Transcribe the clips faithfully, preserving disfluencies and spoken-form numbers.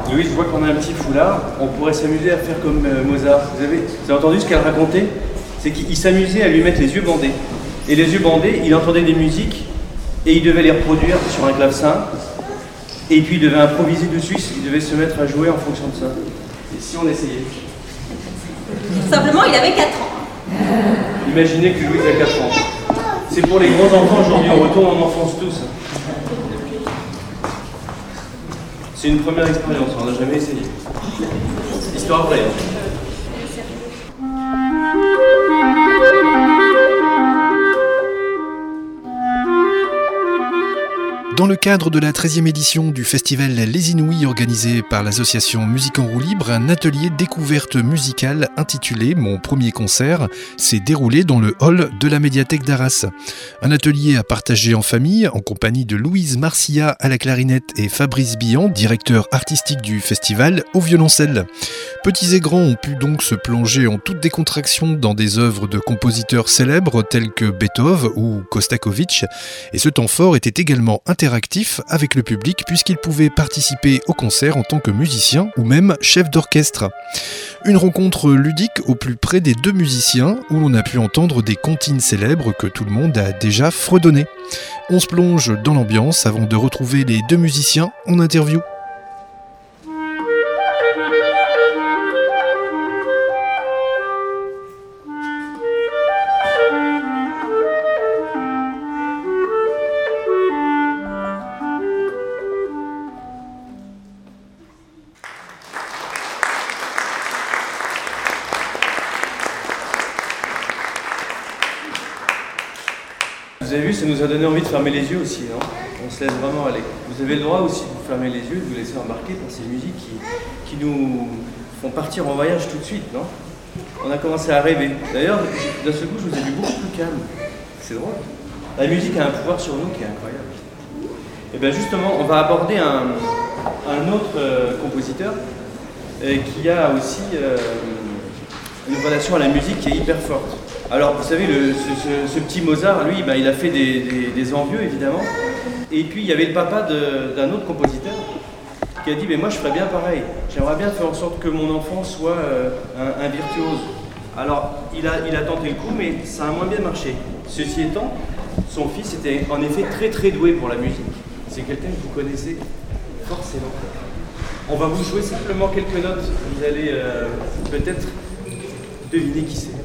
Louise, je vois qu'on a un petit foulard, on pourrait s'amuser à faire comme euh, Mozart. Vous avez, vous avez entendu ce qu'elle racontait? C'est qu'il s'amusait à lui mettre les yeux bandés. Et les yeux bandés, il entendait des musiques et il devait les reproduire sur un clavecin. Et puis il devait improviser dessus, il devait se mettre à jouer en fonction de ça. Et si on essayait? Simplement, il avait quatre ans. Imaginez que Louise a quatre ans. C'est pour les grands enfants aujourd'hui, on retourne en enfance tous. C'est une première expérience, on n'a jamais essayé. Histoire vraie. Hein. Dans le cadre de la treizième édition du festival Les Inouïs organisé par l'association Musique en roue libre, un atelier découverte musicale intitulé « Mon premier concert » s'est déroulé dans le hall de la médiathèque d'Arras. Un atelier à partager en famille en compagnie de Louise Marcia à la clarinette et Fabrice Billan, directeur artistique du festival, au violoncelle. Petits et grands ont pu donc se plonger en toute décontraction dans des œuvres de compositeurs célèbres tels que Beethoven ou Kostakovitch, et ce temps fort était également interactif avec le public puisqu'il pouvait participer au concert en tant que musicien ou même chef d'orchestre. Une rencontre ludique au plus près des deux musiciens où l'on a pu entendre des comptines célèbres que tout le monde a déjà fredonnées. On se plonge dans l'ambiance avant de retrouver les deux musiciens en interview. Vous avez vu, ça nous a donné envie de fermer les yeux aussi, non? On se laisse vraiment aller. Vous avez le droit aussi de vous fermer les yeux, de vous laisser embarquer par ces musiques qui, qui nous font partir en voyage tout de suite, non? On a commencé à rêver. D'ailleurs, d'un seul coup, je vous ai vu beaucoup plus calme. C'est drôle. La musique a un pouvoir sur nous qui est incroyable. Et bien justement, on va aborder un, un autre euh, compositeur euh, qui a aussi euh, une relation à la musique qui est hyper forte. Alors, vous savez, le, ce, ce, ce petit Mozart, lui, ben, il a fait des, des, des envieux, évidemment. Et puis, il y avait le papa d'un autre compositeur qui a dit, mais moi, je ferais bien pareil. J'aimerais bien faire en sorte que mon enfant soit euh, un, un virtuose. Alors, il a, il a tenté le coup, mais ça a moins bien marché. Ceci étant, son fils était en effet très, très doué pour la musique. C'est quelqu'un que vous connaissez forcément. On va vous jouer simplement quelques notes. Vous allez euh, peut-être deviner qui c'est.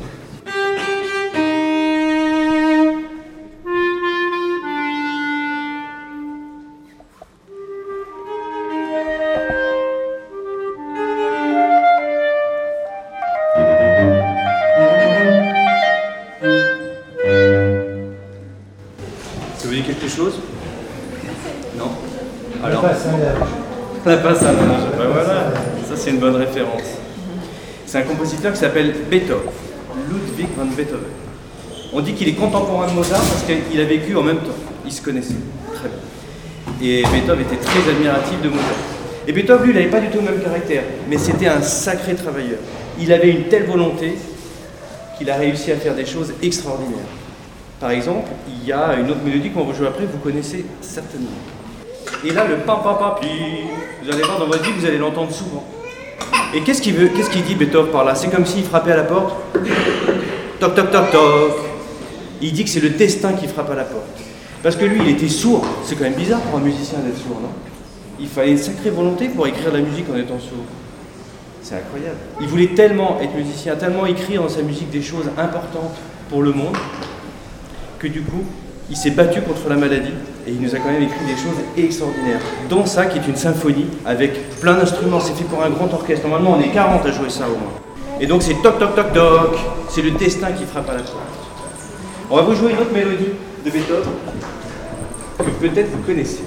Quelque chose? Non? Alors, la passe à l'âge. La passe à l'âge. Ben voilà, ça c'est une bonne référence. C'est un compositeur qui s'appelle Beethoven, Ludwig van Beethoven. On dit qu'il est contemporain de Mozart parce qu'il a vécu en même temps. Ils se connaissaient très bien. Et Beethoven était très admiratif de Mozart. Et Beethoven, lui, il n'avait pas du tout le même caractère, mais c'était un sacré travailleur. Il avait une telle volonté qu'il a réussi à faire des choses extraordinaires. Par exemple, il y a une autre mélodie qu'on va jouer après, vous connaissez certainement. Et là, le pam pam pam pi, vous allez voir dans votre vie, vous allez l'entendre souvent. Et qu'est-ce qu'il veut, qu'est-ce qu'il dit Beethoven par là? C'est comme s'il frappait à la porte. Toc toc toc toc. Il dit que c'est le destin qui frappe à la porte. Parce que lui, il était sourd. C'est quand même bizarre pour un musicien d'être sourd, non? Il fallait une sacrée volonté pour écrire la musique en étant sourd. C'est incroyable. Il voulait tellement être musicien, tellement écrire dans sa musique des choses importantes pour le monde, que du coup, il s'est battu contre la maladie et il nous a quand même écrit des choses extraordinaires. Dont ça, qui est une symphonie avec plein d'instruments. C'est fait pour un grand orchestre. Normalement, on est quarante à jouer ça au moins. Et donc, c'est toc toc toc toc. C'est le destin qui frappe à la porte. On va vous jouer une autre mélodie de Beethoven que peut-être vous connaissez.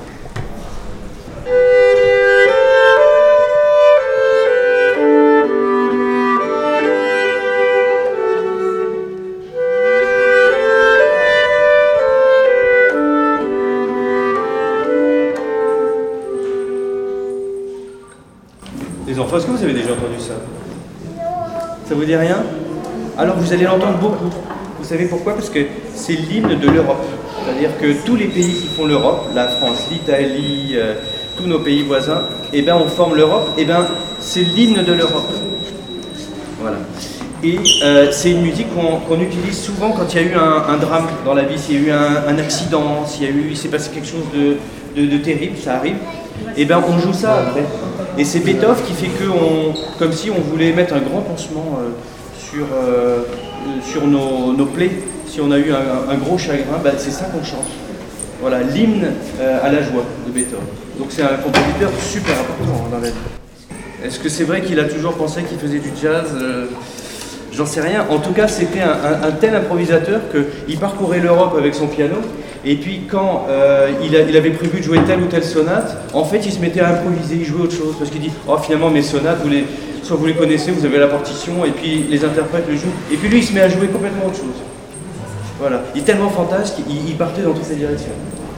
Les enfants, est-ce que vous avez déjà entendu ça? Ça vous dit rien? Alors vous allez l'entendre beaucoup. Vous savez pourquoi? Parce que c'est l'hymne de l'Europe. C'est-à-dire que tous les pays qui font l'Europe, la France, l'Italie, euh, tous nos pays voisins, et ben on forme l'Europe, et ben c'est l'hymne de l'Europe. Voilà. Et euh, c'est une musique qu'on qu'on utilise souvent quand il y a eu un, un drame dans la vie, s'il y a eu un, un accident, s'il y a eu, il s'est passé quelque chose de, de, de terrible, ça arrive, et ben on joue ça après. Et c'est Beethoven qui fait que, on, comme si on voulait mettre un grand pansement euh, sur, euh, sur nos, nos plaies. Si on a eu un, un gros chagrin, ben c'est ça qu'on chante. Voilà, l'hymne euh, à la joie de Beethoven. Donc c'est un compositeur super important hein, dans la vie. Est-ce que c'est vrai qu'il a toujours pensé qu'il faisait du jazz? euh, J'en sais rien. En tout cas, c'était un, un, un tel improvisateur qu'il parcourait l'Europe avec son piano. Et puis quand euh, il, a, il avait prévu de jouer telle ou telle sonate, en fait, il se mettait à improviser, il jouait autre chose. Parce qu'il dit, oh finalement, mes sonates, vous les, soit vous les connaissez, vous avez la partition, et puis les interprètes le jouent. Et puis lui, il se met à jouer complètement autre chose. Voilà. Il est tellement fantasque, il, il partait dans toutes ces directions.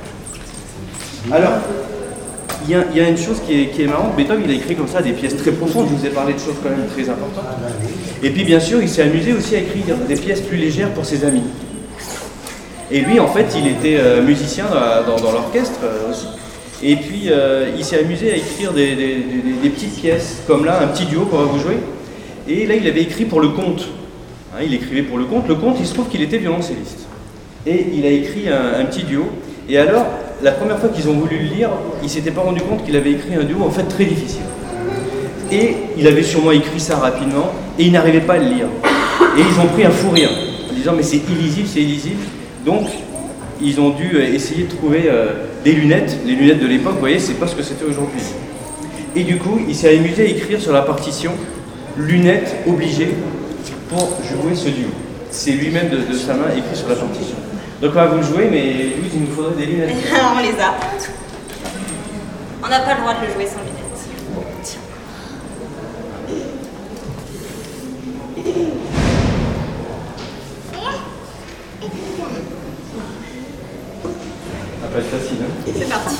Alors, il y, a, il y a une chose qui est, qui est marrante, Beethoven il a écrit comme ça des pièces très profondes, je vous ai parlé de choses quand même très importantes. Et puis bien sûr, il s'est amusé aussi à écrire des pièces plus légères pour ses amis. Et lui, en fait, il était euh, musicien dans, dans, dans l'orchestre euh, aussi. Et puis, euh, il s'est amusé à écrire des, des, des, des petites pièces, comme là, un petit duo qu'on va vous jouer. Et là, il avait écrit pour le conte. Hein, il écrivait pour le conte. Le conte, il se trouve qu'il était violoncelliste. Et il a écrit un, un petit duo. Et alors, la première fois qu'ils ont voulu le lire, ils ne s'étaient pas rendu compte qu'il avait écrit un duo en fait très difficile. Et il avait sûrement écrit ça rapidement, et ils n'arrivaient pas à le lire. Et ils ont pris un fou rire, en disant mais c'est illisible, c'est illisible. Donc, ils ont dû essayer de trouver euh, des lunettes, les lunettes de l'époque, vous voyez, c'est pas ce que c'était aujourd'hui. Et du coup, il s'est amusé à écrire sur la partition lunettes obligées pour jouer ce duo. C'est lui-même de, de sa main écrit sur la partition. Donc on va vous le jouer, mais Louise, il nous faudrait des lunettes. On les a. On n'a pas le droit de le jouer sans lunettes. Bon, tiens. Ça va être facile, hein? C'est parti.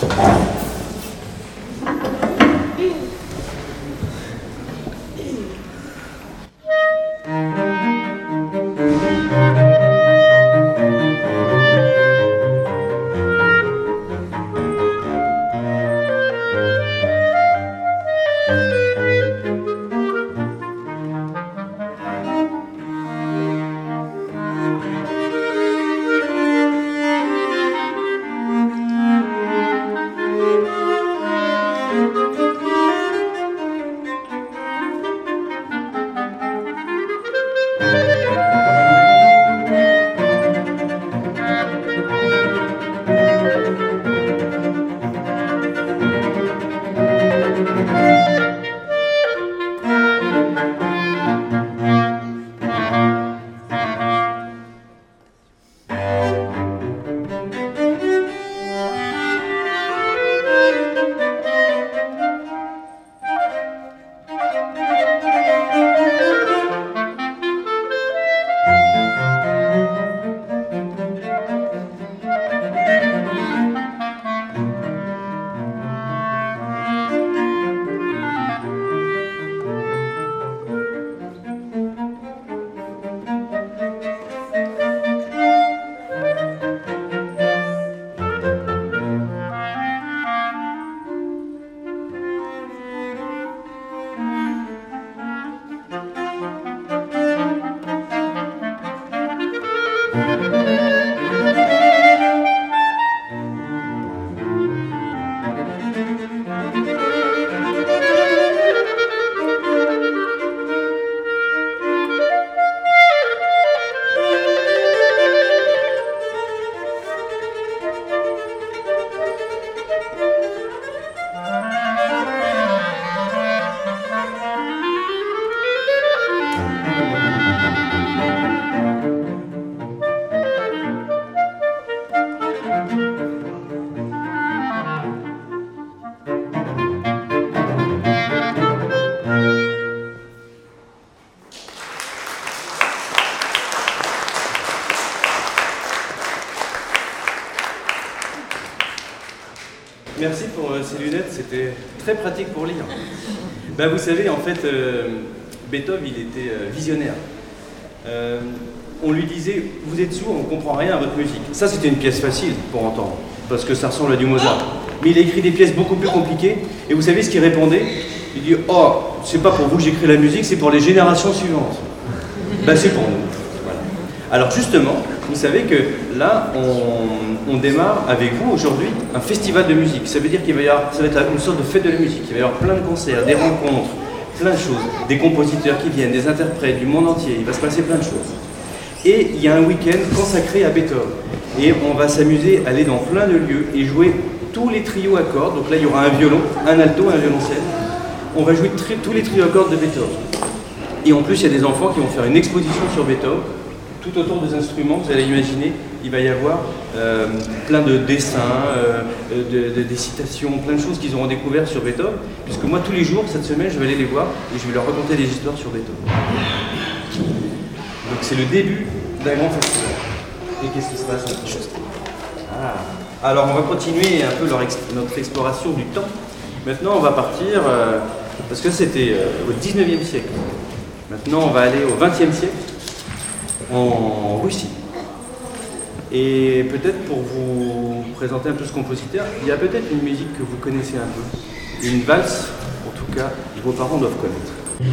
Merci pour euh, ces lunettes, c'était très pratique pour lire. Ben, vous savez, en fait, euh, Beethoven, il était euh, visionnaire. Euh, on lui disait, vous êtes sourd, on ne comprend rien à votre musique. Ça, c'était une pièce facile pour entendre, parce que ça ressemble à du Mozart. mais il a écrit des pièces beaucoup plus compliquées. Et vous savez ce qu'il répondait? Il dit « Oh, c'est pas pour vous que j'écris la musique, c'est pour les générations suivantes. » Ben c'est pour nous. Voilà. Alors justement, vous savez que là, on, on démarre avec vous aujourd'hui un festival de musique. Ça veut dire qu'il va y avoir, ça va être une sorte de fête de la musique. Il va y avoir plein de concerts, des rencontres, plein de choses, des compositeurs qui viennent, des interprètes du monde entier. Il va se passer plein de choses. Et il y a un week-end consacré à Beethoven. Et on va s'amuser à aller dans plein de lieux et jouer tous les trios à cordes. Donc là, il y aura un violon, un alto, un violoncelle. On va jouer tri- tous les trios à cordes de Beethoven. Et en plus, il y a des enfants qui vont faire une exposition sur Beethoven. Tout autour des instruments, vous allez imaginer, il va y avoir euh, plein de dessins, euh, de, de, des citations, plein de choses qu'ils auront découvert sur Beethoven. Puisque moi, tous les jours, cette semaine, je vais aller les voir et je vais leur raconter des histoires sur Beethoven. Donc c'est le début d'un grand festival. Et qu'est-ce qui se passe en ah. Alors on va continuer un peu leur ex- notre exploration du temps. Maintenant on va partir, euh, parce que c'était euh, au dix-neuvième siècle. Maintenant on va aller au vingtième siècle, en Russie. Et peut-être pour vous présenter un peu ce compositeur, il y a peut-être une musique que vous connaissez un peu. Une valse, en tout cas, vos parents doivent connaître.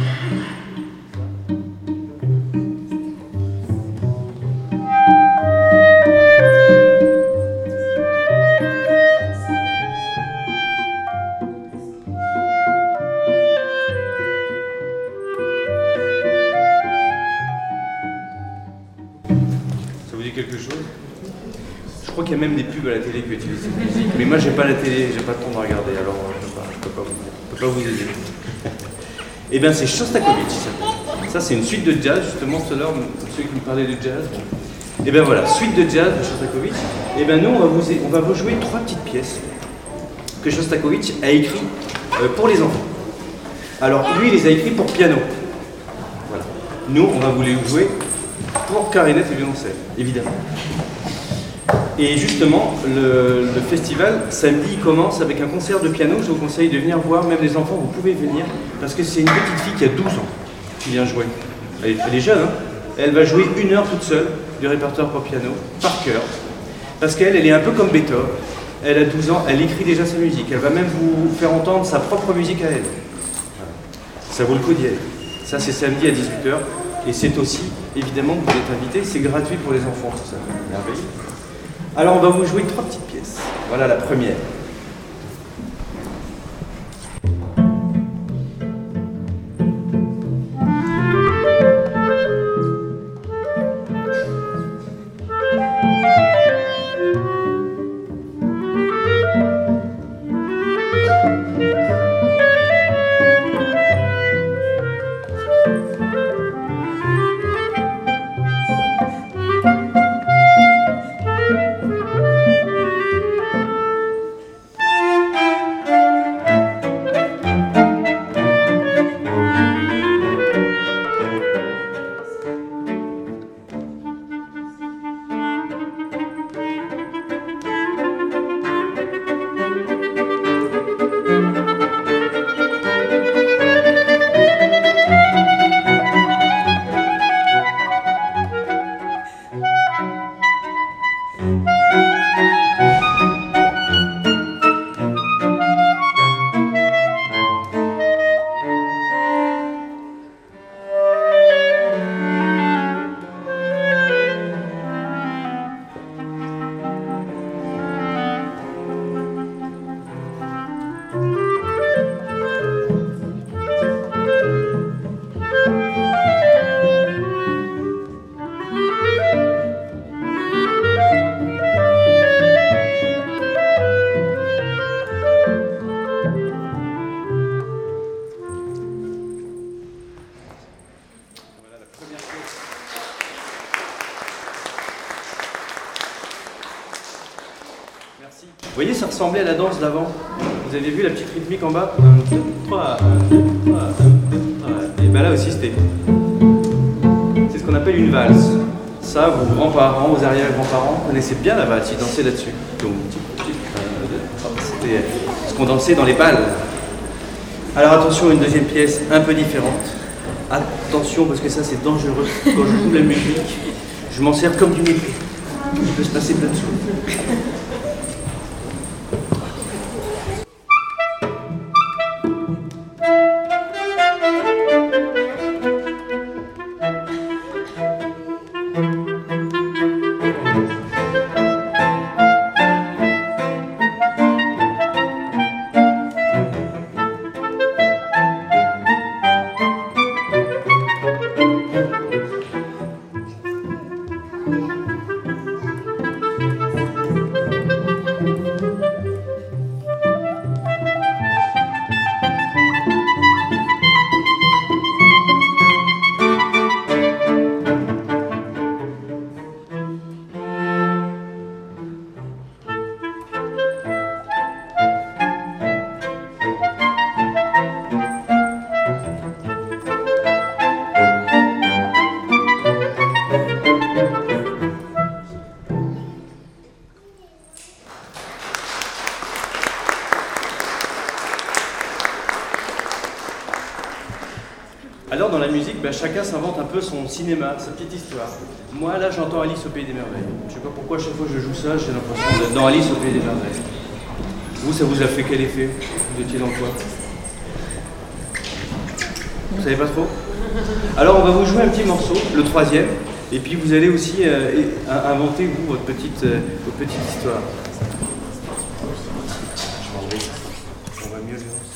Quelque chose. Je crois qu'il y a même des pubs à la télé qui utilisent cette musique, mais moi j'ai pas la télé, j'ai pas le temps de regarder, alors je peux pas, je peux pas, vous, je peux pas vous aider. Et bien c'est Shostakovich, ça, ça c'est une suite de jazz, justement tout à l'heure, ceux qui me parlaient de jazz. Et bien voilà, suite de jazz de Shostakovich. Et bien nous on va, vous, on va vous jouer trois petites pièces que Shostakovich a écrites euh, pour les enfants. Alors lui il les a écrites pour piano. Voilà. Nous on va vous les jouer pour clarinette et violoncelle, évidemment. Et justement, le, le festival, samedi, il commence avec un concert de piano. Je vous conseille de venir voir, même les enfants, vous pouvez venir, parce que c'est une petite fille qui a douze ans qui vient jouer. Elle est, elle est jeune, hein. Elle va jouer une heure toute seule du répertoire pour piano, par cœur, parce qu'elle, elle est un peu comme Beethoven. Elle a douze ans, elle écrit déjà sa musique. Elle va même vous faire entendre sa propre musique à elle. Voilà. Ça vaut le coup d'y aller. Ça, c'est samedi à dix-huit heures. Et c'est aussi, évidemment, que vous êtes invités, c'est gratuit pour les enfants, tout ça. Merveilleux. Alors, on va vous jouer trois petites pièces. Voilà la première. Vous voyez, ça ressemblait à la danse d'avant. Vous avez vu la petite rythmique en bas? un, deux, trois, un, deux, trois, un, deux, trois. Et bien là aussi, c'était... C'est ce qu'on appelle une valse. Ça, vos grands-parents, vos arrière-grands-parents connaissaient bien la valse, ils dansaient là-dessus. Donc, c'était ce qu'on dansait dans les balles. Alors attention, une deuxième pièce un peu différente. Attention, parce que ça, c'est dangereux. Quand je joue la musique, je m'en sers comme d'une épée. Il peut se passer plein de choses. Alors dans la musique, ben, chacun s'invente un peu son cinéma, sa petite histoire. Moi là j'entends Alice au Pays des Merveilles. Je sais pas pourquoi chaque fois que je joue ça, j'ai l'impression d'être dans Alice au Pays des Merveilles. Vous, ça vous a fait quel effet? Vous étiez dans quoi? Vous savez pas trop? Alors on va vous jouer un petit morceau, le troisième, et puis vous allez aussi euh, inventer vous votre petite, euh, votre petite histoire. Je m'en vais. On va mieux le lancer.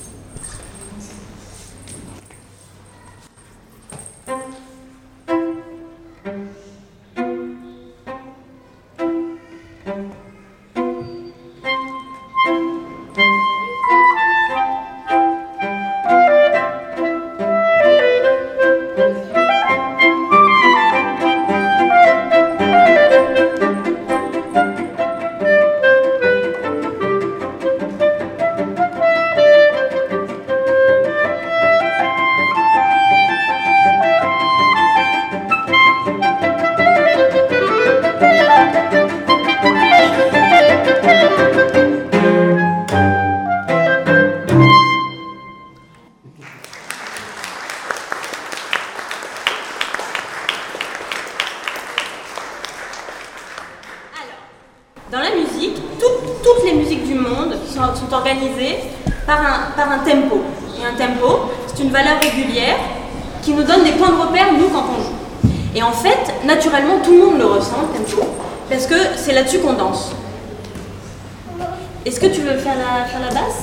Dans la musique, tout, toutes les musiques du monde sont, sont organisées par un, par un tempo. Et un tempo, c'est une valeur régulière qui nous donne des points de repère, nous, quand on joue. Et en fait, naturellement, tout le monde le ressent, le tempo, parce que c'est là-dessus qu'on danse. Est-ce que tu veux faire la, faire la basse?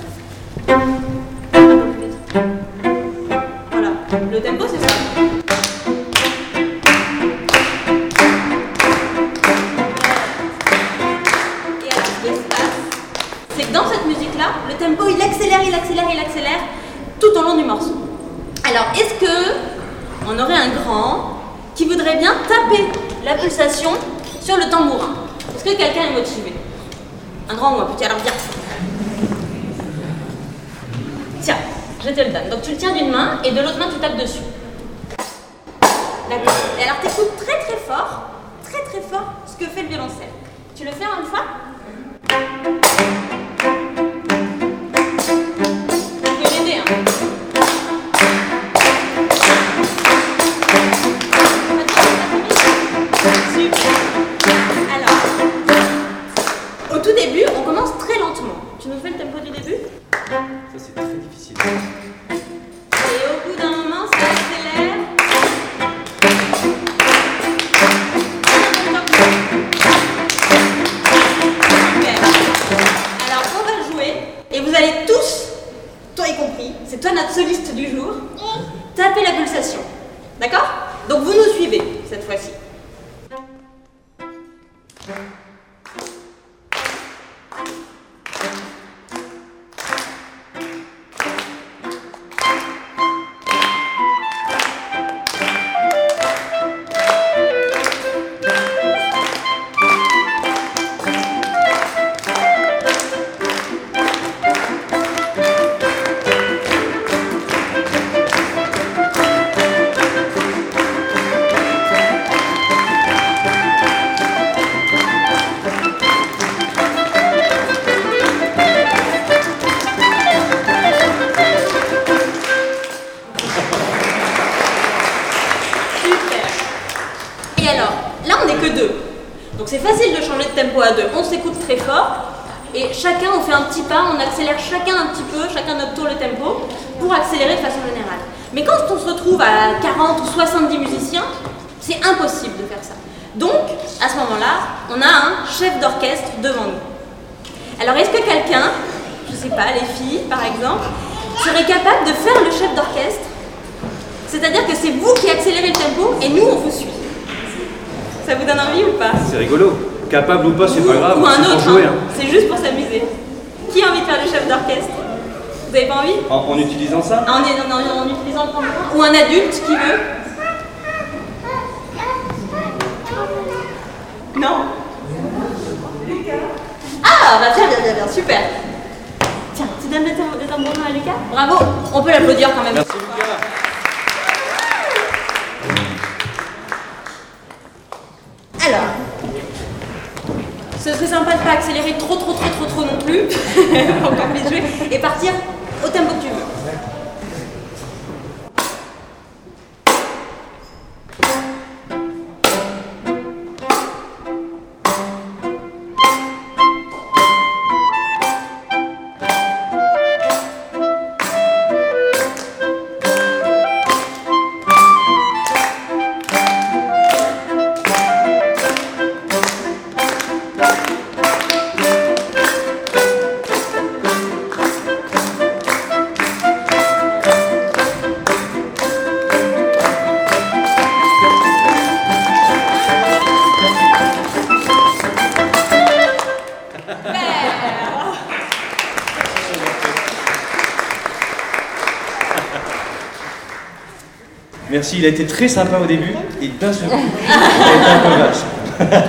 Voilà, le tempo, c'est ça. C'est que dans cette musique-là, le tempo il accélère, il accélère, il accélère tout au long du morceau. Alors, est-ce que on aurait un grand qui voudrait bien taper la pulsation sur le tambourin? Est-ce que quelqu'un est motivé? Un grand ou un petit? Alors viens. Tiens, je te le donne. Donc tu le tiens d'une main et de l'autre main tu tapes dessus. D'accord. Et alors t'écoutes très très fort, très très fort ce que fait le violoncelle. Tu le fais une fois? Ça c'est très difficile. Et au bout d'un moment, ça accélère. Alors on va jouer et vous allez tous, toi y compris, c'est toi notre soliste du jour, taper la pulsation. D'accord? Donc vous nous suivez cette fois-ci. C'est facile de changer de tempo à deux. On s'écoute très fort et chacun on fait un petit pas, on accélère chacun un petit peu, chacun notre tour le tempo pour accélérer de façon générale. Mais quand on se retrouve à quarante ou soixante-dix musiciens, c'est impossible de faire ça. Donc, à ce moment-là, on a un chef d'orchestre devant nous. Alors, est-ce que quelqu'un, je sais pas, les filles par exemple, serait capable de faire le chef d'orchestre? C'est-à-dire que c'est vous qui accélérez le tempo et nous on vous suit. Ça vous donne envie ou pas? C'est rigolo. Capable ou pas, c'est pas grave. Ou un autre, jouer, hein. Hein. C'est juste pour s'amuser. Qui a envie de faire le chef d'orchestre? Vous avez pas envie? En, en utilisant ça? en, en, en, en utilisant le tambourin? Ou un adulte qui veut? Non? Ah, bah tiens, bien, bien, bien, super. Tiens, tu donnes le tambourin à Lucas? Bravo, on peut l'applaudir quand même. Merci Lucas. Alors, ce serait sympa de ne pas accélérer trop trop trop trop trop non plus, pour qu'on puisse jouer, et partir au tempo que tu veux. Merci, il a été très sympa au début, et d'un seul coup, il a été un peu vache.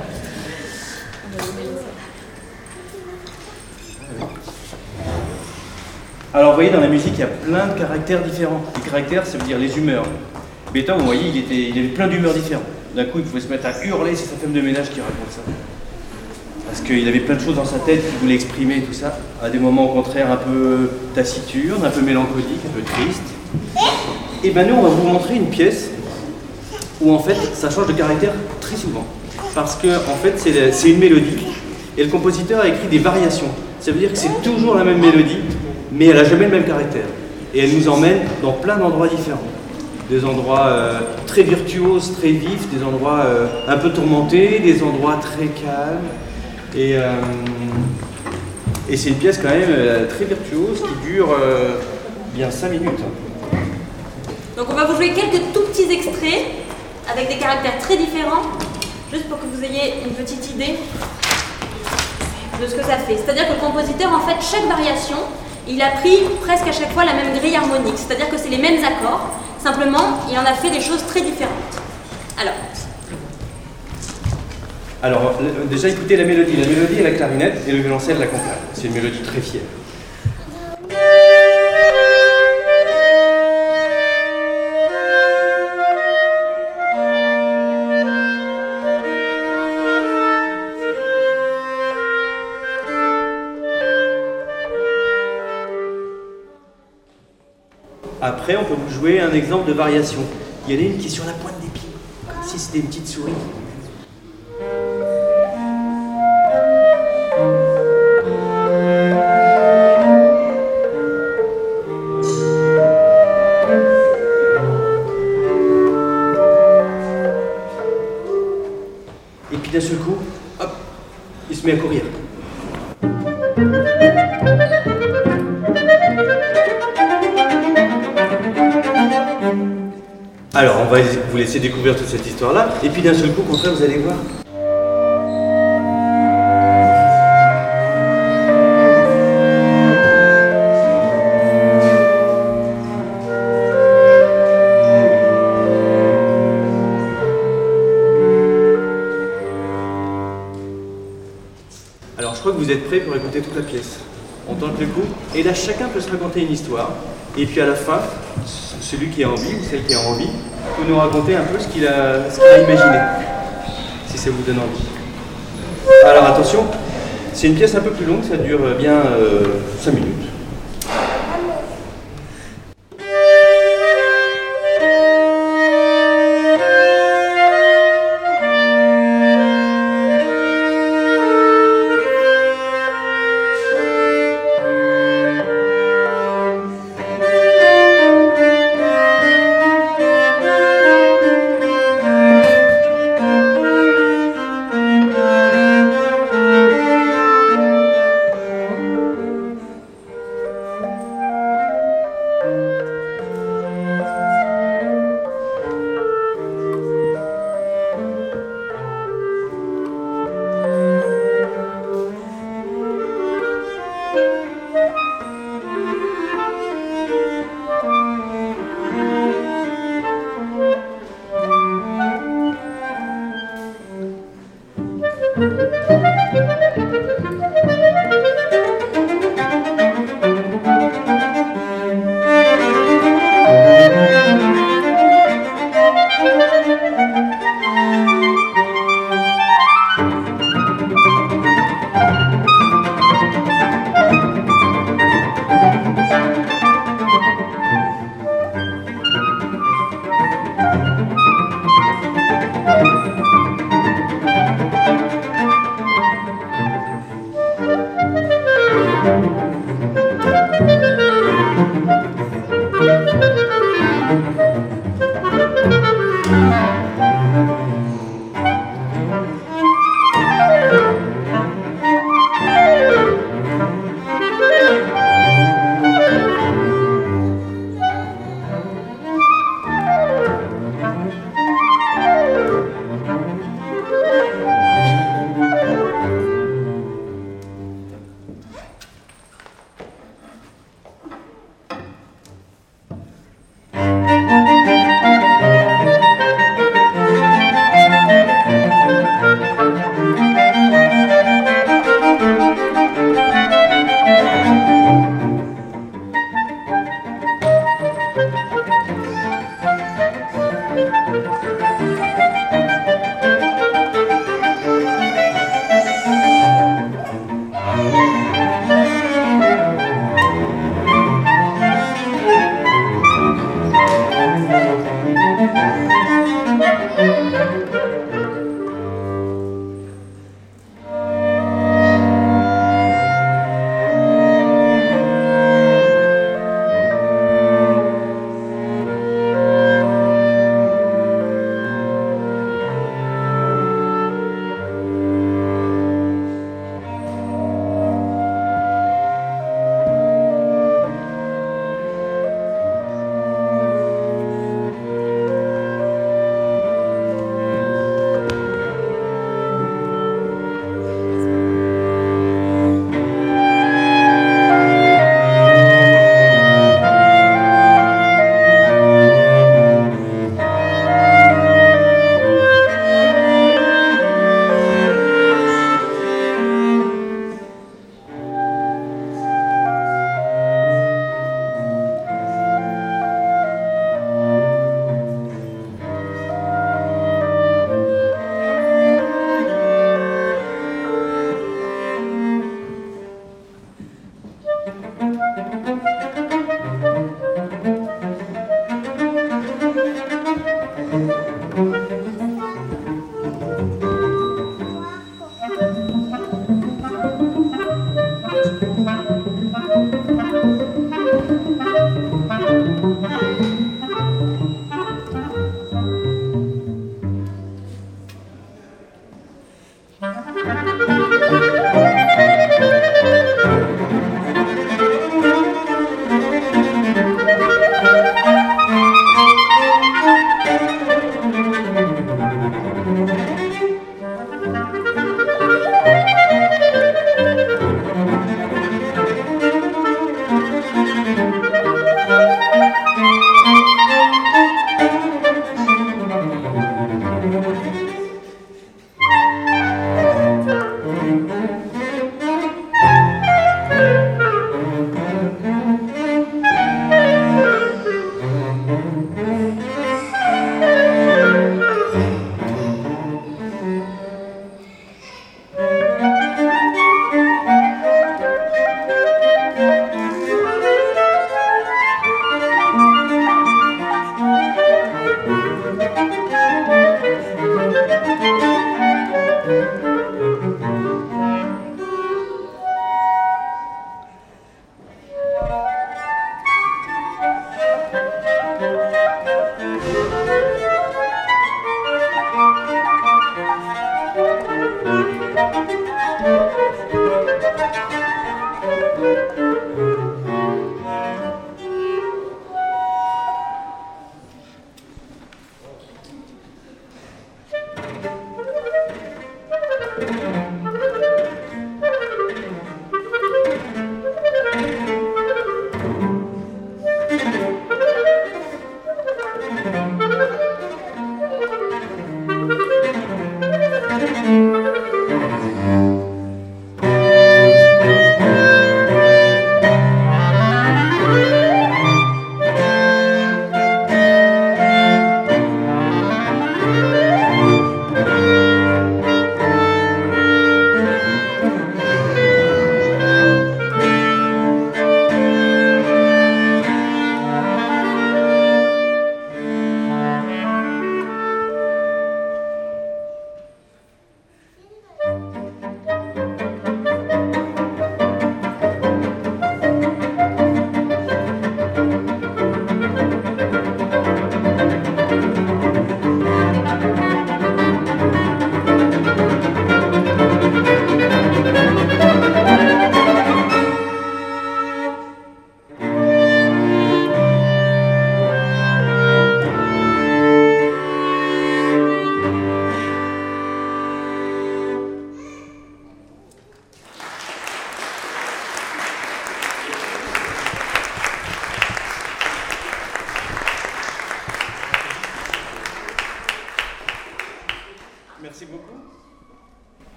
Alors vous voyez, dans la musique, il y a plein de caractères différents. Les caractères, ça veut dire les humeurs. Beethoven, vous voyez, il, était, il avait plein d'humeurs différentes. D'un coup, il pouvait se mettre à hurler, c'est sa femme de ménage qui raconte ça. Parce qu'il avait plein de choses dans sa tête qu'il voulait exprimer et tout ça. À des moments, au contraire, un peu taciturne, un peu mélancolique, un peu triste. Et bien nous, on va vous montrer une pièce où en fait, ça change de caractère très souvent. Parce que en fait, c'est une mélodie. Et le compositeur a écrit des variations. Ça veut dire que c'est toujours la même mélodie, mais elle n'a jamais le même caractère. Et elle nous emmène dans plein d'endroits différents. Des endroits euh, très virtuoses, très vifs, des endroits euh, un peu tourmentés, des endroits très calmes. Et, euh, et c'est une pièce quand même euh, très virtuose qui dure euh, bien cinq minutes. Donc on va vous jouer quelques tout petits extraits avec des caractères très différents, juste pour que vous ayez une petite idée de ce que ça fait. C'est-à-dire que le compositeur, en fait, chaque variation, il a pris presque à chaque fois la même grille harmonique, c'est-à-dire que c'est les mêmes accords, simplement, il en a fait des choses très différentes. Alors. Alors, déjà écoutez la mélodie. La mélodie est la clarinette et le violoncelle l'accompagne. C'est une mélodie très fière. Après, on peut vous jouer un exemple de variation. Il y en a une qui est sur la pointe des pieds, comme si c'était une petite souris. Et puis d'un seul coup, hop, il se met à courir. Alors, on va vous laisser découvrir toute cette histoire-là, et puis d'un seul coup, au contraire, vous allez voir. Alors, je crois que vous êtes prêts pour écouter toute la pièce. On tente le coup, et là, chacun peut se raconter une histoire, et puis à la fin, celui qui a envie, ou celle qui a envie, peut nous raconter un peu ce qu'il a, ce qu'il a imaginé, si ça vous donne envie. Alors attention, c'est une pièce un peu plus longue, ça dure bien euh, cinq minutes.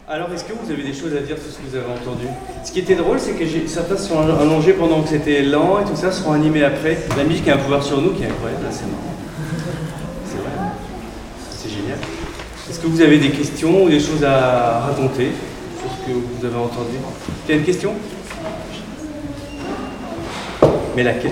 Alors, est-ce que vous avez des choses à dire sur ce que vous avez entendu? Ce qui était drôle, c'est que j'ai... certains se sont allongés pendant que c'était lent et tout ça, seront animés après. La musique a un pouvoir sur nous qui est incroyable, c'est marrant. C'est vrai. C'est génial. Est-ce que vous avez des questions ou des choses à raconter sur ce que vous avez entendu? Tu as une question? Mais laquelle?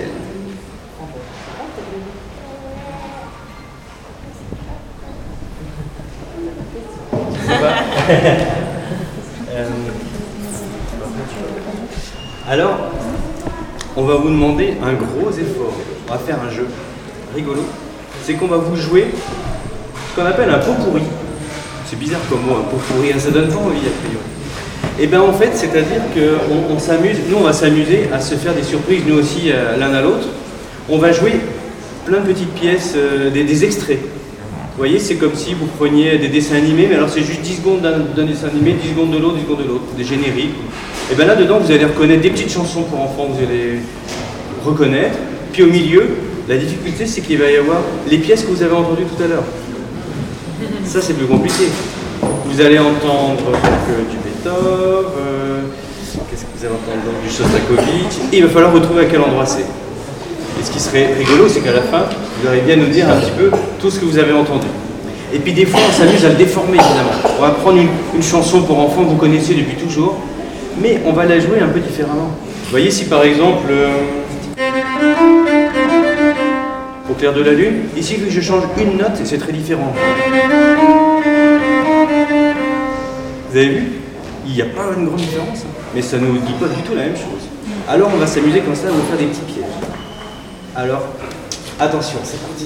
euh... Alors, on va vous demander un gros effort. On va faire un jeu rigolo. C'est qu'on va vous jouer ce qu'on appelle un pot pourri. C'est bizarre comme mot, un pot pourri, ça donne pas envie a priori. Et bien en fait, c'est-à-dire qu'on on s'amuse, nous on va s'amuser à se faire des surprises, nous aussi euh, l'un à l'autre. On va jouer plein de petites pièces, euh, des, des extraits. Vous voyez, c'est comme si vous preniez des dessins animés, mais alors c'est juste dix secondes d'un, d'un dessin animé, dix secondes de l'autre, dix secondes de l'autre, des génériques. Et bien là-dedans, vous allez reconnaître des petites chansons pour enfants, vous allez reconnaître. Puis au milieu, la difficulté, c'est qu'il va y avoir les pièces que vous avez entendues tout à l'heure. Ça, c'est plus compliqué. Vous allez entendre donc, du Beethoven, euh, qu'est-ce que vous allez entendre donc, du Shostakovich, et il va falloir retrouver à quel endroit c'est. Et ce qui serait rigolo, c'est qu'à la fin, vous allez bien nous dire un petit peu tout ce que vous avez entendu. Et puis des fois, on s'amuse à le déformer, évidemment. On va prendre une, une chanson pour enfants que vous connaissez depuis toujours, mais on va la jouer un peu différemment. Vous voyez, si par exemple, euh, au clair de la lune, ici, je change une note et c'est très différent. Vous avez vu? Il n'y a pas une grande différence, mais ça ne nous dit pas du tout la même chose. Alors on va s'amuser comme ça, on va faire des petits pièges. Alors, attention, c'est parti.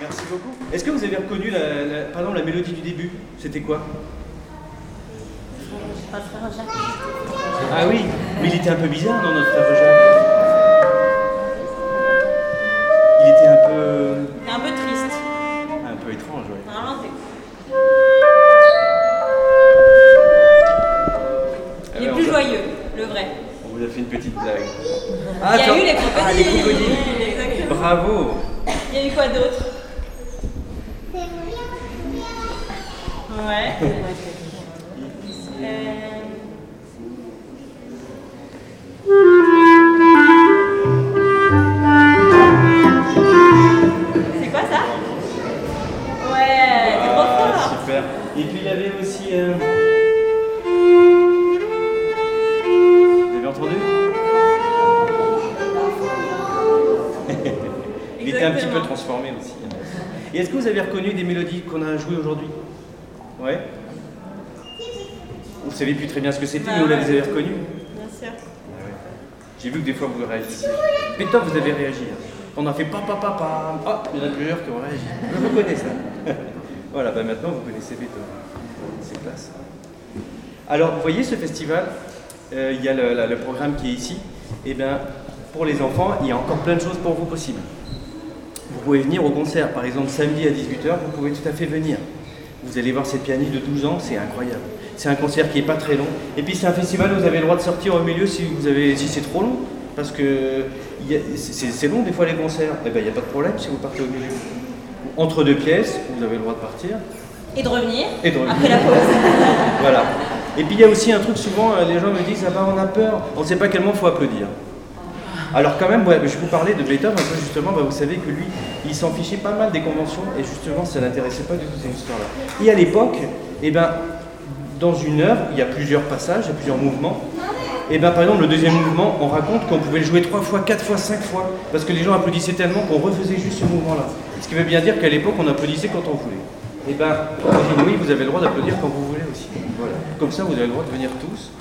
Merci beaucoup. Est-ce que vous avez reconnu la, la, pardon, la mélodie du début? C'était quoi? Ah oui, mais il était un peu bizarre dans notre frère Jacques. Il était un peu... Un peu triste. Un peu étrange, oui. Normalement, c'est... Il est plus joyeux, le vrai. On vous a fait une petite blague. Ah, il y a eu les crocodiles. Ah, les crocodiles. Exactement. Bravo. Il y a eu quoi d'autre? Ouais. euh... C'est quoi ça? Ouais, c'est trop fort. Super. Et puis il y avait aussi... Euh... Vous avez entendu? Il était un petit peu transformé aussi. Et est-ce que vous avez reconnu des mélodies qu'on a jouées aujourd'hui? Ouais. Vous savez plus très bien ce que c'était, bah, mais vous ouais. les avez reconnues? Bien sûr. Ah ouais. J'ai vu que des fois vous réagissiez. Beethoven, vous avez réagi. On a fait papa papa. Ah, il y en a plusieurs qui ont réagi. Je vous connais ça. Voilà, bah maintenant vous connaissez Beethoven. C'est classe. Alors, vous voyez ce festival, euh, il y a le, la, le programme qui est ici. Et bien, pour les enfants, il y a encore plein de choses pour vous possibles. Vous pouvez venir au concert, par exemple samedi à dix-huit heures, vous pouvez tout à fait venir. Vous allez voir cette pianiste de douze ans, c'est incroyable. C'est un concert qui n'est pas très long. Et puis c'est un festival où vous avez le droit de sortir au milieu si, vous avez, si c'est trop long. Parce que c'est long des fois les concerts. Eh bien il n'y a pas de problème si vous partez au milieu. Entre deux pièces, vous avez le droit de partir. Et de revenir, Et de revenir. après la pause. Voilà. Et puis il y a aussi un truc, souvent les gens me disent, ah bah on a peur, on ne sait pas quel moment il faut applaudir. Alors quand même, ouais, je vous parlais de Beethoven, un peu justement, bah, vous savez que lui, il s'en fichait pas mal des conventions, et justement, ça n'intéressait pas du tout cette histoire-là. Et à l'époque, eh ben, dans une œuvre, il y a plusieurs passages, il y a plusieurs mouvements. Et ben, par exemple, le deuxième mouvement, on raconte qu'on pouvait le jouer trois fois, quatre fois, cinq fois, parce que les gens applaudissaient tellement qu'on refaisait juste ce mouvement-là. Ce qui veut bien dire qu'à l'époque, on applaudissait quand on voulait. Et ben, oui, vous avez le droit d'applaudir quand vous voulez aussi. Voilà. Comme ça, vous avez le droit de venir tous.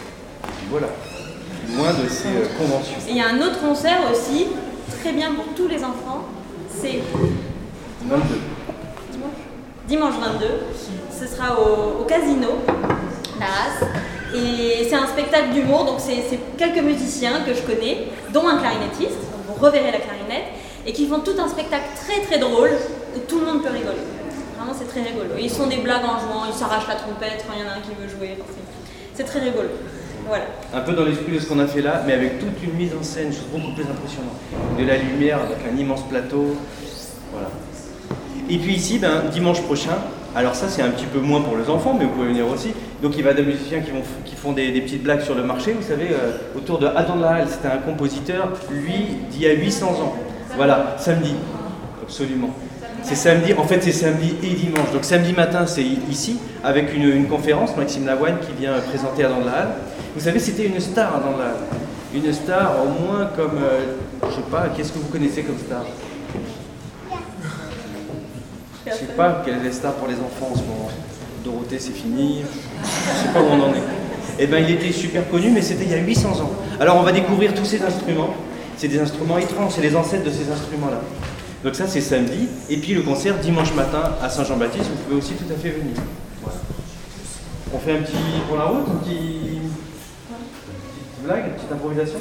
Et puis voilà. Moins de ces euh, conventions. Et il y a un autre concert aussi, très bien pour tous les enfants, c'est vingt-deux. Dimanche, Dimanche vingt-deux. Ce sera au, au Casino, Las. Et c'est un spectacle d'humour, donc c'est quelques musiciens que je connais, dont un clarinettiste, donc vous reverrez la clarinette, et qui font tout un spectacle très très drôle, où tout le monde peut rigoler. Vraiment, c'est très rigolo. Et ils font des blagues en jouant, ils s'arrachent la trompette quand il y en a un qui veut jouer. C'est très rigolo. Voilà. Un peu dans l'esprit de ce qu'on a fait là, mais avec toute une mise en scène, chose beaucoup plus impressionnante. De la lumière avec un immense plateau. Voilà. Et puis ici, ben, dimanche prochain, alors ça c'est un petit peu moins pour les enfants, mais vous pouvez venir aussi. Donc il va y avoir des musiciens qui, vont, qui font des, des petites blagues sur le marché, vous savez, euh, autour de Adam de la Halle, c'était un compositeur, lui, d'il y a huit cents ans. Voilà, samedi, absolument. C'est samedi, en fait c'est samedi et dimanche. Donc samedi matin c'est ici, avec une, une conférence, Maxime Lavoine qui vient présenter Adam de la Halle. Vous savez, c'était une star Adam de la Halle. Une star au moins comme, euh, je sais pas, qu'est-ce que vous connaissez comme star? Je sais pas, quelle est la star pour les enfants en ce moment? Dorothée c'est fini, je sais pas où on en est. Eh bien il était super connu, mais c'était il y a huit cents ans. Alors on va découvrir tous ces instruments. C'est des instruments étranges, c'est les ancêtres de ces instruments-là. Donc ça c'est samedi, et puis le concert dimanche matin à Saint-Jean-Baptiste, vous pouvez aussi tout à fait venir. Voilà. On fait un petit pour la route, un petit... petite blague, une petite improvisation.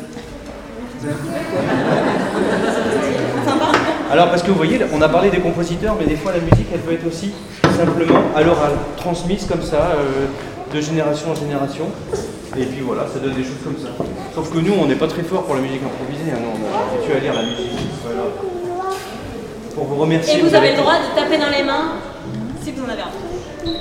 Alors parce que vous voyez, on a parlé des compositeurs, mais des fois la musique elle peut être aussi simplement à l'oral, transmise comme ça, euh, de génération en génération. Et puis voilà, ça donne des choses comme ça. Sauf que nous, on n'est pas très fort pour la musique improvisée, hein, on a habitué à lire la musique. Voilà. Pour vous remercier. Et vous, vous avez allez... le droit de taper dans les mains si vous en avez envie.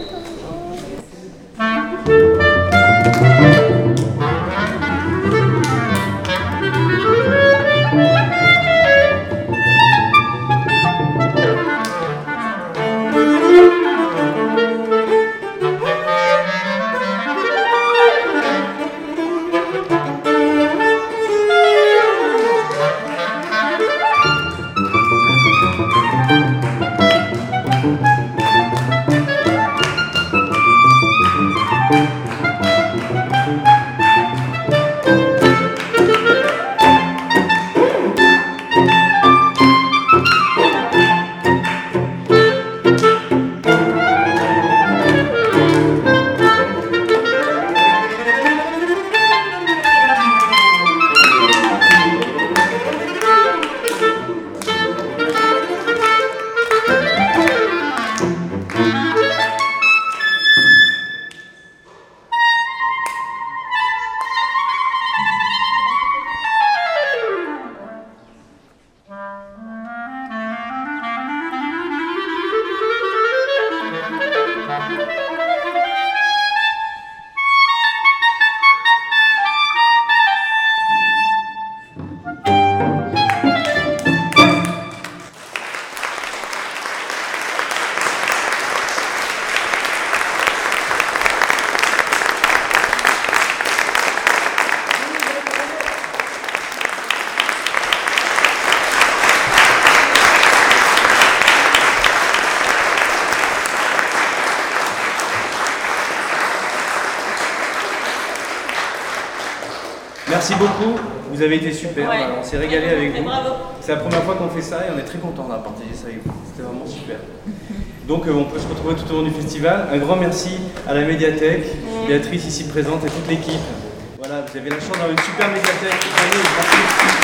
Merci beaucoup, vous avez été super, Ouais. on s'est régalé avec Et vous. bravo. C'est la première fois qu'on fait ça et on est très contents d'avoir partagé ça avec vous. C'était vraiment super. Donc euh, on peut se retrouver tout au long du festival. Un grand merci à la médiathèque, Béatrice ici présente et toute l'équipe. Voilà, vous avez la chance d'avoir une super médiathèque. Allez, merci.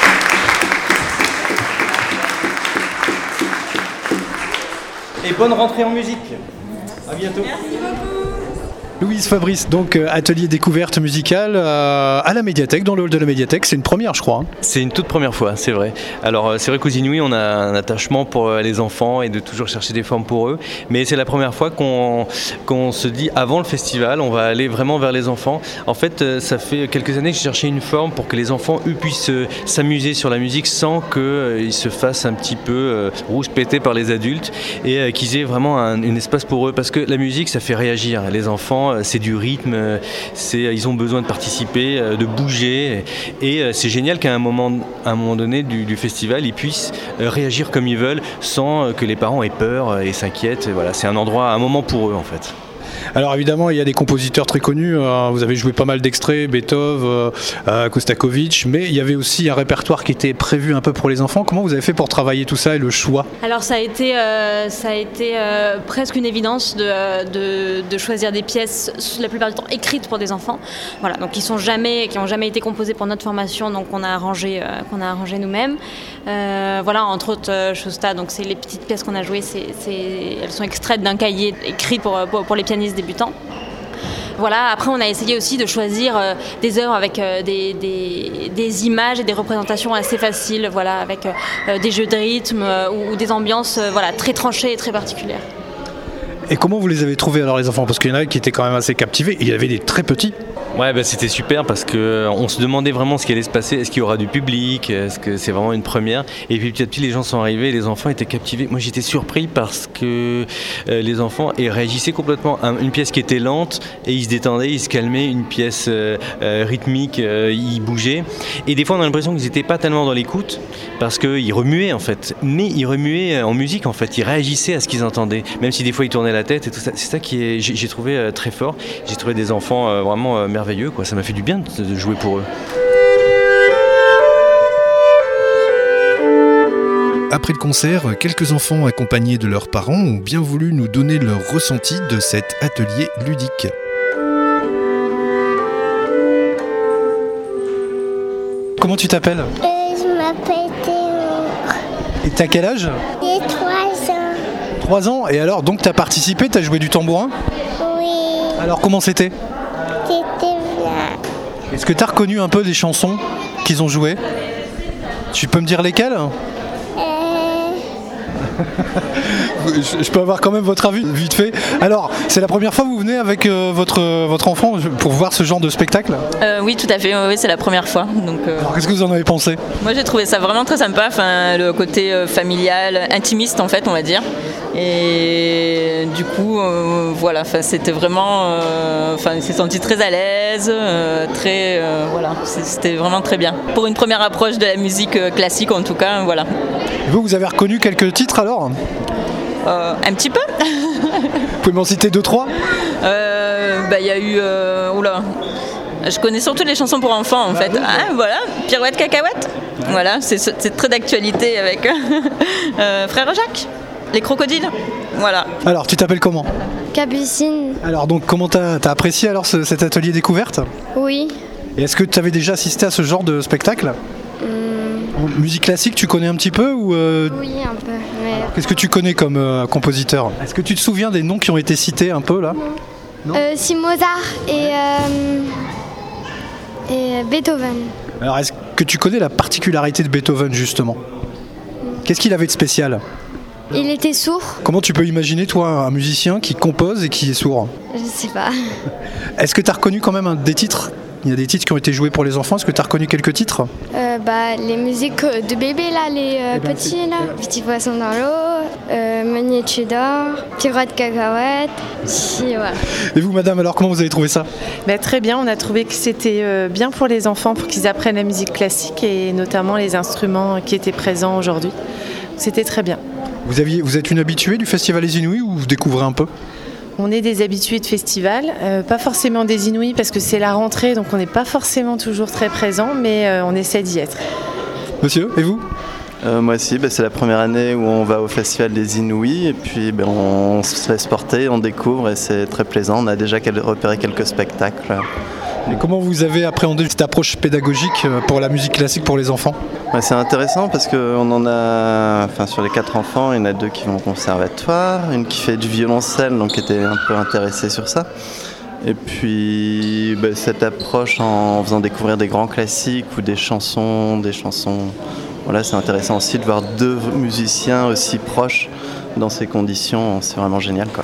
Et bonne rentrée en musique. À bientôt. Merci beaucoup. Louise Fabrice, donc euh, atelier découverte musicale euh, à la médiathèque, dans le hall de la médiathèque. C'est une première, je crois. Hein. C'est une toute première fois, c'est vrai. Alors euh, c'est vrai qu'aux Inouïs, on a un attachement pour euh, les enfants et de toujours chercher des formes pour eux. Mais c'est la première fois qu'on, qu'on se dit, avant le festival, on va aller vraiment vers les enfants. En fait, euh, ça fait quelques années que j'ai cherché une forme pour que les enfants eux, puissent euh, s'amuser sur la musique sans qu'ils euh, se fassent un petit peu euh, rouspéter par les adultes et euh, qu'ils aient vraiment un, un espace pour eux. Parce que la musique, ça fait réagir. Les enfants, c'est du rythme, c'est, ils ont besoin de participer, de bouger et c'est génial qu'à un moment, à un moment donné du, du festival, ils puissent réagir comme ils veulent sans que les parents aient peur et s'inquiètent. Voilà, c'est un endroit, un moment pour eux en fait. Alors évidemment, il y a des compositeurs très connus. Euh, vous avez joué pas mal d'extraits, Beethoven, euh, Kostakovitch, mais il y avait aussi un répertoire qui était prévu un peu pour les enfants. Comment vous avez fait pour travailler tout ça et le choix ? Alors ça a été, euh, ça a été euh, presque une évidence de, de, de choisir des pièces, la plupart du temps écrites pour des enfants. Voilà, donc qui sont jamais, qui n'ont jamais été composées pour notre formation, donc qu'on a arrangé, euh, qu'on a arrangé nous-mêmes. Euh, voilà, entre autres euh, Shosta, donc c'est les petites pièces qu'on a jouées, c'est, c'est, elles sont extraites d'un cahier écrit pour, pour, pour les pianistes débutants. Voilà, après on a essayé aussi de choisir euh, des œuvres avec euh, des, des, des images et des représentations assez faciles, voilà, avec euh, des jeux de rythme euh, ou, ou des ambiances euh, voilà, très tranchées et très particulières. Et comment vous les avez trouvés alors les enfants ? Parce qu'il y en a qui étaient quand même assez captivés, et il y avait des très petits. Ouais, bah, c'était super parce qu'on se demandait vraiment ce qui allait se passer. Est-ce qu'il y aura du public ? Est-ce que c'est vraiment une première ? Et puis petit à petit, les gens sont arrivés et les enfants étaient captivés. Moi, j'étais surpris parce que euh, les enfants et réagissaient complètement à une pièce qui était lente et ils se détendaient, ils se calmaient. Une pièce euh, euh, rythmique, euh, ils bougeaient. Et des fois, on a l'impression qu'ils n'étaient pas tellement dans l'écoute parce qu'ils remuaient en fait. Mais ils remuaient en musique en fait. Ils réagissaient à ce qu'ils entendaient, même si des fois ils tournaient la tête et tout ça. C'est ça qui est, j'ai, j'ai trouvé euh, très fort. J'ai trouvé des enfants euh, vraiment euh, merveilleux, quoi. Ça m'a fait du bien de jouer pour eux. Après le concert, quelques enfants accompagnés de leurs parents ont bien voulu nous donner leur ressenti de cet atelier ludique. Comment tu t'appelles ? Euh, je m'appelle Théo. Et t'as quel âge ? J'ai trois ans. Trois ans. Et alors, donc t'as participé, t'as joué du tambourin ? Oui, Alors comment c'était ? c'était bien. Est-ce que t'as reconnu un peu les chansons qu'ils ont jouées ? Tu peux me dire lesquelles ? Euh, je, je peux avoir quand même votre avis, vite fait. Alors, c'est la première fois que vous venez avec euh, votre, votre enfant pour voir ce genre de spectacle ? Euh, oui, tout à fait, oui, c'est la première fois. Donc, euh, Alors, qu'est-ce que vous en avez pensé ? moi, j'ai trouvé ça vraiment très sympa, enfin, le côté euh, familial, intimiste en fait, on va dire. Et du coup, euh, voilà, c'était vraiment, enfin, euh, il s'est senti très à l'aise, euh, très, euh, voilà, c'était vraiment très bien. Pour une première approche de la musique euh, classique, en tout cas, voilà. Et vous, vous avez reconnu quelques titres alors ? Euh, un petit peu. Vous pouvez m'en citer deux, trois ? Euh, bah, il y a eu, euh, oula, je connais surtout les chansons pour enfants en bah fait. Oui, ah, voilà, Pirouette Cacahuète. Ouais. Voilà, c'est, c'est très d'actualité avec euh, Frère Jacques, les crocodiles. Voilà. Alors, tu t'appelles comment ? Capucine. Alors, donc, comment t'as, t'as apprécié alors ce, cet atelier découverte ? Oui. Et est-ce que tu avais déjà assisté à ce genre de spectacle ? Hum, Musique classique, tu connais un petit peu ou euh, oui, un peu. Mais... qu'est-ce que tu connais comme euh, compositeur ? Est-ce que tu te souviens des noms qui ont été cités un peu là ? Non. Euh, si Mozart et, euh, et Beethoven. Alors, est-ce que tu connais la particularité de Beethoven justement ? Qu'est-ce qu'il avait de spécial ? Il était sourd. Comment tu peux imaginer, toi, un musicien qui compose et qui est sourd ? Je sais pas. Est-ce que tu as reconnu quand même un, des titres ? Il y a des titres qui ont été joués pour les enfants. Est-ce que tu as reconnu quelques titres ? Euh, bah, les musiques de bébé là, les euh, Eh ben, petits là. Petit poisson dans l'eau, euh, Meunier Tudor, Pirouette Cacahuète. Si, voilà. Et vous, madame, alors comment vous avez trouvé ça ? Ben, très bien, on a trouvé que c'était euh, bien pour les enfants, pour qu'ils apprennent la musique classique et notamment les instruments qui étaient présents aujourd'hui. C'était très bien. Vous, aviez, vous êtes une habituée du Festival Les Inouïs ou vous découvrez un peu ? On est des habitués de festival, euh, pas forcément des Inouïs parce que c'est la rentrée, donc on n'est pas forcément toujours très présent, mais euh, on essaie d'y être. Monsieur, et vous ? euh, Moi aussi, bah, c'est la première année où on va au festival des Inouïs et puis bah, on se laisse porter, on découvre et c'est très plaisant. On a déjà repéré quelques spectacles. Et comment vous avez appréhendé cette approche pédagogique pour la musique classique pour les enfants ? Ouais, c'est intéressant parce qu'on en a, enfin sur les quatre enfants, il y en a deux qui vont au conservatoire, une qui fait du violoncelle, donc qui était un peu intéressée sur ça. Et puis bah, cette approche en faisant découvrir des grands classiques ou des chansons, des chansons, voilà, c'est intéressant aussi de voir deux musiciens aussi proches dans ces conditions, c'est vraiment génial, quoi.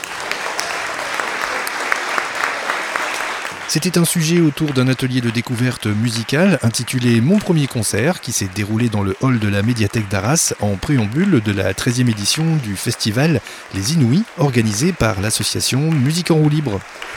C'était un sujet autour d'un atelier de découverte musicale intitulé « Mon premier concert » qui s'est déroulé dans le hall de la médiathèque d'Arras en préambule de la treizième édition du festival Les Inouïs organisé par l'association Musique en roue libre.